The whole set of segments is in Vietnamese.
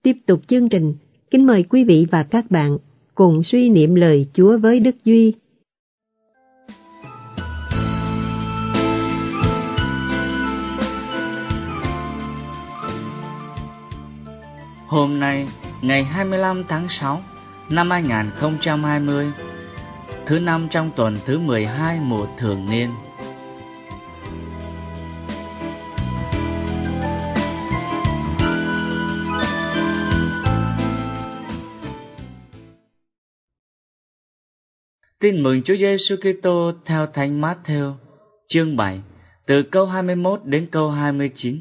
Tiếp tục chương trình, kính mời quý vị và các bạn cùng suy niệm lời Chúa với Đức Duy. Hôm nay, ngày 25 tháng 6 năm 2020, thứ năm trong tuần thứ 12 mùa thường niên. Tin mừng Chúa Giêsu Kitô theo Thánh Mát-thêu, chương 7, từ câu 21 đến câu 29.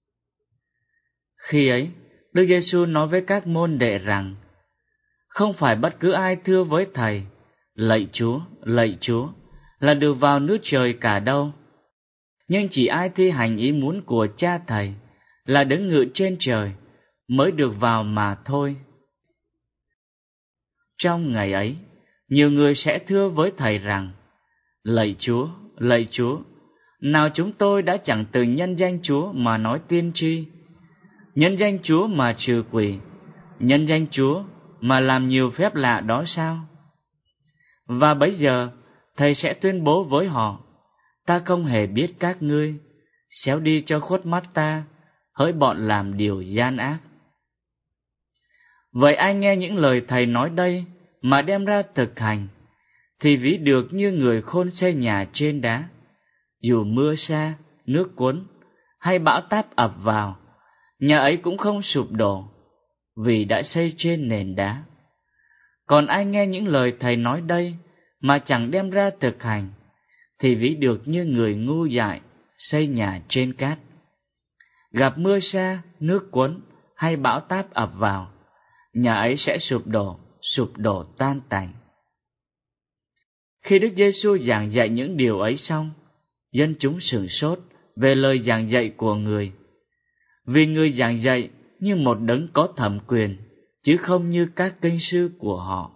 Khi ấy, Đức Giêsu nói với các môn đệ rằng: không phải bất cứ ai thưa với Thầy: lạy Chúa, là được vào nước trời cả đâu, nhưng chỉ ai thi hành ý muốn của Cha Thầy, là đứng ngự trên trời, mới được vào mà thôi. Trong ngày ấy, nhiều người sẽ thưa với Thầy rằng: lạy Chúa, nào chúng tôi đã chẳng từng nhân danh Chúa mà nói tiên tri, nhân danh Chúa mà trừ quỷ, nhân danh Chúa mà làm nhiều phép lạ đó sao? Và bấy giờ, Thầy sẽ tuyên bố với họ: ta không hề biết các ngươi, xéo đi cho khuất mắt ta, hỡi bọn làm điều gian ác. Vậy ai nghe những lời Thầy nói đây mà đem ra thực hành, thì ví được như người khôn xây nhà trên đá. Dù mưa sa, nước cuốn, hay bão táp ập vào, nhà ấy cũng không sụp đổ, vì đã xây trên nền đá. Còn ai nghe những lời Thầy nói đây mà chẳng đem ra thực hành, thì ví được như người ngu dại xây nhà trên cát. Gặp mưa sa, nước cuốn, hay bão táp ập vào, nhà ấy sẽ sụp đổ tan tành. Khi Đức Giêsu giảng dạy những điều ấy xong, dân chúng sửng sốt về lời giảng dạy của người, vì người giảng dạy như một đấng có thẩm quyền, chứ không như các kinh sư của họ.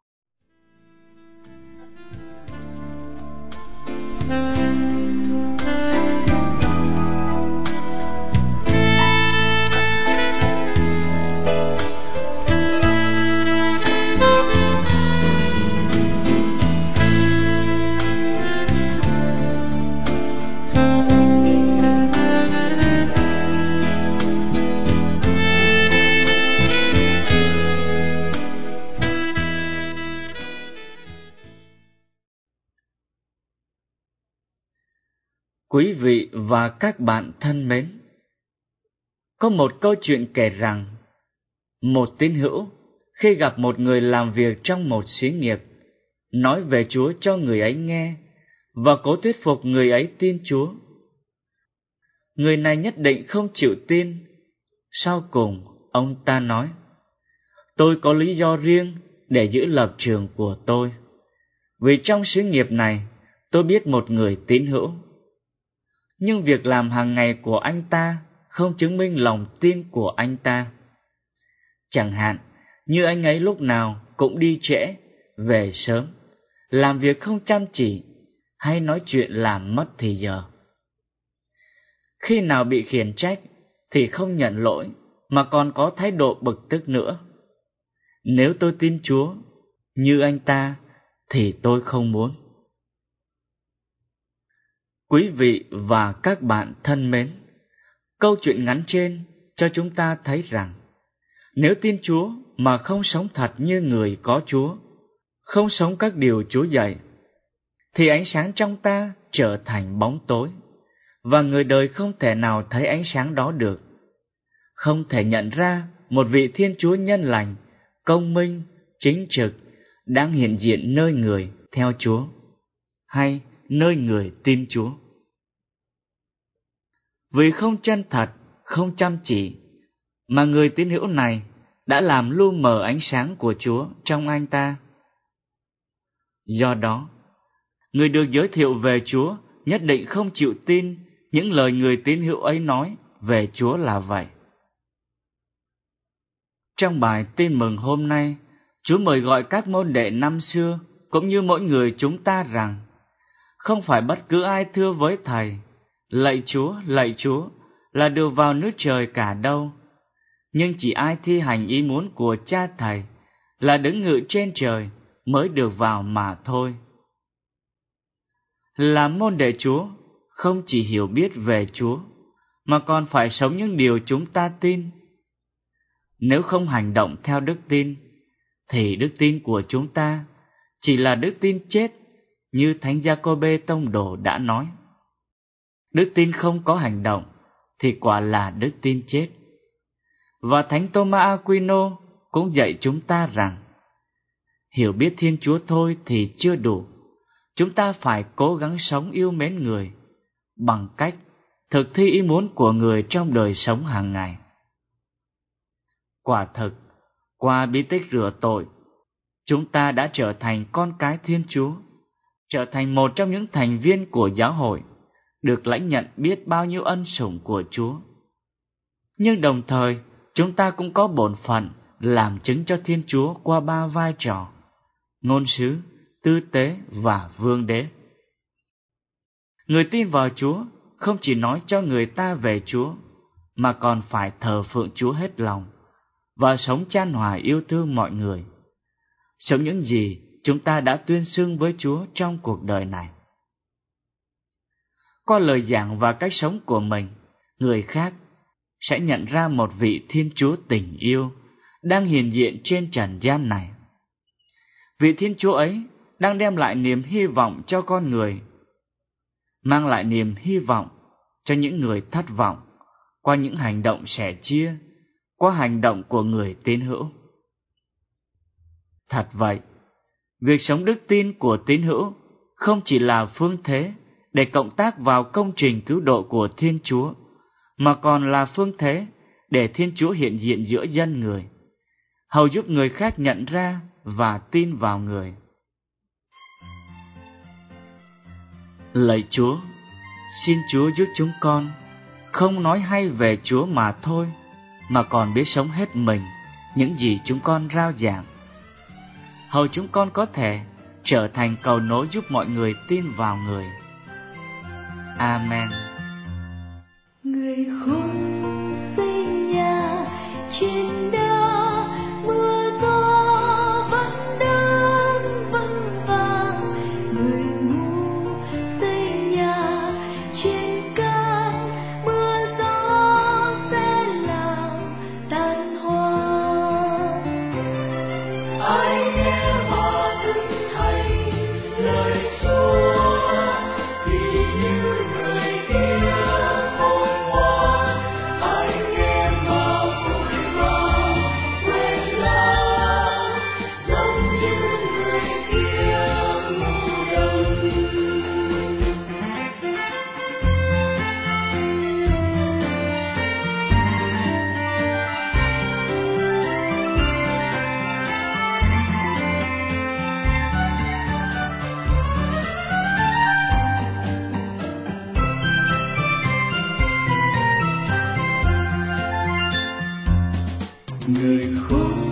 Quý vị và các bạn thân mến, có một câu chuyện kể rằng, một tín hữu khi gặp một người làm việc trong một xí nghiệp, nói về Chúa cho người ấy nghe và cố thuyết phục người ấy tin Chúa. Người này nhất định không chịu tin. Sau cùng, ông ta nói: tôi có lý do riêng để giữ lập trường của tôi, vì trong xí nghiệp này tôi biết một người tín hữu. Nhưng việc làm hàng ngày của anh ta không chứng minh lòng tin của anh ta. Chẳng hạn như anh ấy lúc nào cũng đi trễ, về sớm, làm việc không chăm chỉ, hay nói chuyện làm mất thì giờ. Khi nào bị khiển trách thì không nhận lỗi, mà còn có thái độ bực tức nữa. Nếu tôi tin Chúa như anh ta thì tôi không muốn. Quý vị và các bạn thân mến, câu chuyện ngắn trên cho chúng ta thấy rằng, nếu tin Chúa mà không sống thật như người có Chúa, không sống các điều Chúa dạy, thì ánh sáng trong ta trở thành bóng tối, và người đời không thể nào thấy ánh sáng đó được, không thể nhận ra một vị Thiên Chúa nhân lành, công minh, chính trực đang hiện diện nơi người theo Chúa, hay nơi người tin Chúa. Vì không chân thật, không chăm chỉ, mà người tín hữu này đã làm lu mờ ánh sáng của Chúa trong anh ta. Do đó, người được giới thiệu về Chúa nhất định không chịu tin những lời người tín hữu ấy nói về Chúa là vậy. Trong bài tin mừng hôm nay, Chúa mời gọi các môn đệ năm xưa cũng như mỗi người chúng ta rằng, không phải bất cứ ai thưa với Thầy: lạy Chúa, là được vào nước trời cả đâu, nhưng chỉ ai thi hành ý muốn của Cha Thầy là đứng ngự trên trời mới được vào mà thôi. Làm môn đệ Chúa không chỉ hiểu biết về Chúa, mà còn phải sống những điều chúng ta tin. Nếu không hành động theo đức tin, thì đức tin của chúng ta chỉ là đức tin chết, như Thánh Giacôbê Tông Đồ đã nói. Đức tin không có hành động thì quả là đức tin chết. Và Thánh Thomas Aquino cũng dạy chúng ta rằng hiểu biết Thiên Chúa thôi thì chưa đủ. Chúng ta phải cố gắng sống yêu mến người bằng cách thực thi ý muốn của người trong đời sống hàng ngày. Quả thực, qua bí tích rửa tội, chúng ta đã trở thành con cái Thiên Chúa, trở thành một trong những thành viên của giáo hội, được lãnh nhận biết bao nhiêu ân sủng của Chúa. Nhưng đồng thời, chúng ta cũng có bổn phận làm chứng cho Thiên Chúa qua 3 vai trò: ngôn sứ, tư tế và vương đế. Người tin vào Chúa không chỉ nói cho người ta về Chúa, mà còn phải thờ phượng Chúa hết lòng và sống chan hòa yêu thương mọi người, sống những gì chúng ta đã tuyên xưng với Chúa trong cuộc đời này. Qua lời giảng và cách sống của mình, người khác sẽ nhận ra một vị Thiên Chúa tình yêu đang hiện diện trên trần gian này. Vị Thiên Chúa ấy đang đem lại niềm hy vọng cho con người, mang lại niềm hy vọng cho những người thất vọng qua những hành động sẻ chia, qua hành động của người tín hữu. Thật vậy, việc sống đức tin của tín hữu không chỉ là phương thế để cộng tác vào công trình cứu độ của Thiên Chúa, mà còn là phương thế để Thiên Chúa hiện diện giữa dân người, hầu giúp người khác nhận ra và tin vào người. Lạy Chúa, xin Chúa giúp chúng con không nói hay về Chúa mà thôi, mà còn biết sống hết mình những gì chúng con rao giảng, hầu chúng con có thể trở thành cầu nối giúp mọi người tin vào người. Amen. Người không xây nhà trên đá, mưa gió vẫn đang vững vàng. Người ngu xây nhà trên cát, mưa gió sẽ làm tan hoang. Ai nghe và thực hành lời Chúa thì như người kia khôn ngoan. Ai nghe mà vội vàng quên lãng, giống như người kia ngu đần. Người khôn